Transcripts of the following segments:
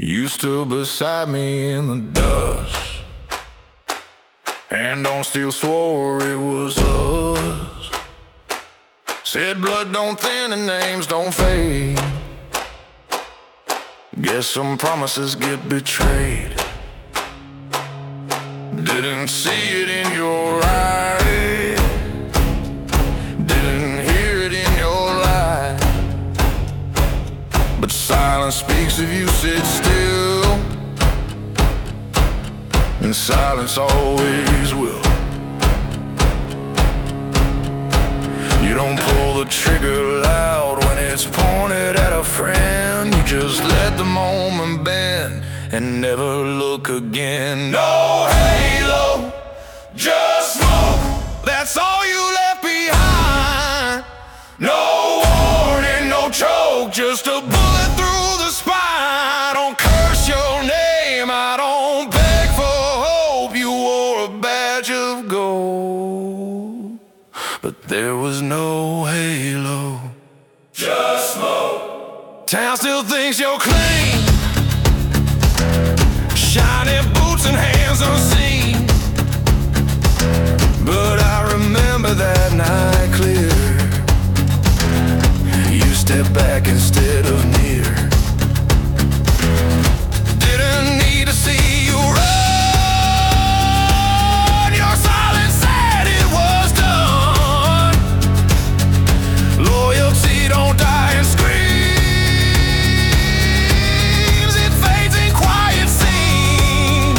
You stood beside me in the dust, and on steel swore it was us. Said blood don't thin and names don't fade. Guess some promises get betrayed. Didn't see it in your eyes, didn't hear it in your lie, but silence speaks if you sit still, and silence always will. You don't pull the trigger loud when it's pointed at a friend. You just let the moment bend and never look again. No halo, just smoke, that's all you left behind. No warning, no choke, just a bullet through the spine. I don't curse your name, I don't beg for hope. You wore a badge of gold, but there was no halo. Just smoke. Town still thinks you're clean, shiny boots and hands unseen. But I remember that night clear. You stepped back instead of near. Didn't need to see you run. Your silence said it was done. Loyalty don't die in screams, it fades in quiet scenes.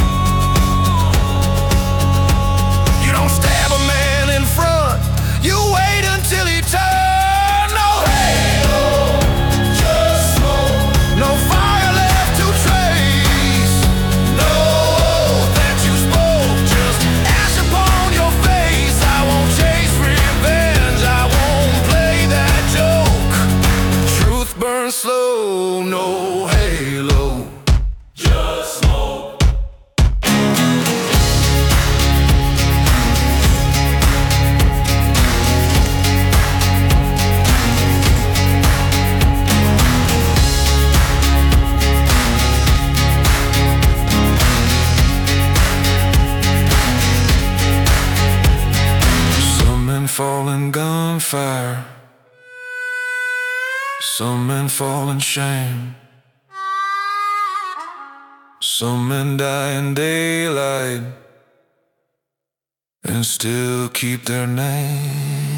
You don't stab a man in front, you wait until he turns. No halo, just smoke, no fire left to trace. No oath that you spoke, just ash upon your face. I won't chase revenge, I won't play that joke. Truth burns slow, no halo, just smoke. Some men fall in gunfire, some men fall in shame, some men die in daylight and still keep their name.